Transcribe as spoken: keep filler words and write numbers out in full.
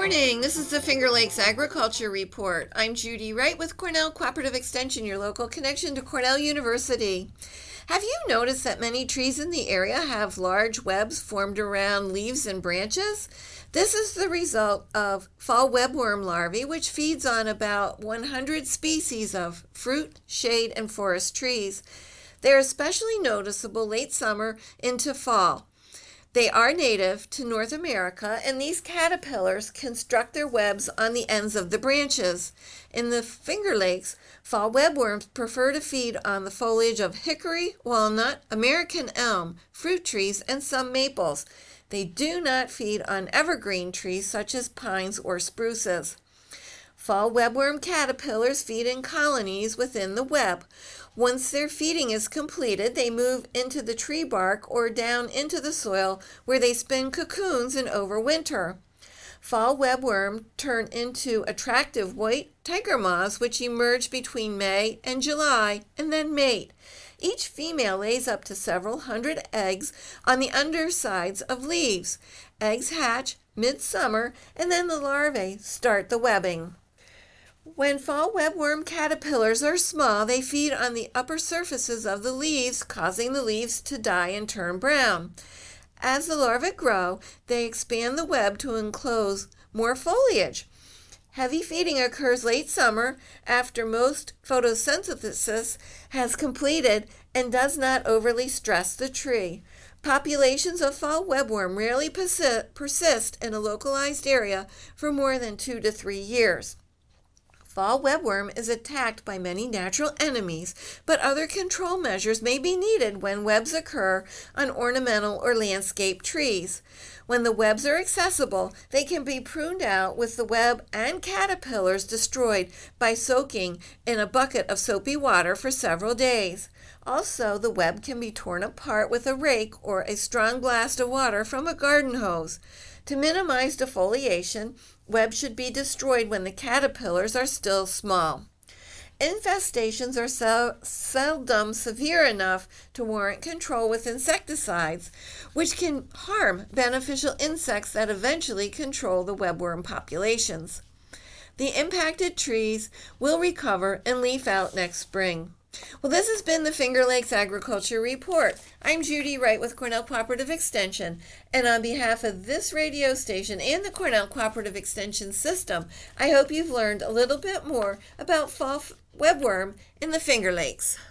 morning. This is the Finger Lakes Agriculture Report. I'm Judy Wright with Cornell Cooperative Extension, your local connection to Cornell University. Have you noticed that many trees in the area have large webs formed around leaves and branches? This is the result of fall webworm larvae, which feeds on about one hundred species of fruit, shade, and forest trees. They are especially noticeable late summer into fall. They are native to North America, and these caterpillars construct their webs on the ends of the branches. In the Finger Lakes, fall webworms prefer to feed on the foliage of hickory, walnut, American elm, fruit trees, and some maples. They do not feed on evergreen trees such as pines or spruces. Fall webworm caterpillars feed in colonies within the web. Once their feeding is completed, they move into the tree bark or down into the soil where they spin cocoons and overwinter. Fall webworm turn into attractive white tiger moths which emerge between May and July and then mate. Each female lays up to several hundred eggs on the undersides of leaves. Eggs hatch midsummer and then the larvae start the webbing. When fall webworm caterpillars are small, they feed on the upper surfaces of the leaves, causing the leaves to die and turn brown. As the larvae grow, they expand the web to enclose more foliage. Heavy feeding occurs late summer after most photosynthesis has completed and does not overly stress the tree. Populations of fall webworm rarely persi- persist in a localized area for more than two to three years. Fall webworm is attacked by many natural enemies, but other control measures may be needed when webs occur on ornamental or landscape trees. When the webs are accessible, they can be pruned out with the web and caterpillars destroyed by soaking in a bucket of soapy water for several days. Also, the web can be torn apart with a rake or a strong blast of water from a garden hose. To minimize defoliation, webs should be destroyed when the caterpillars are still small. Infestations are sel- seldom severe enough to warrant control with insecticides, which can harm beneficial insects that eventually control the webworm populations. The impacted trees will recover and leaf out next spring. Well, this has been the Finger Lakes Agriculture Report. I'm Judy Wright with Cornell Cooperative Extension, and on behalf of this radio station and the Cornell Cooperative Extension system, I hope you've learned a little bit more about fall webworm in the Finger Lakes.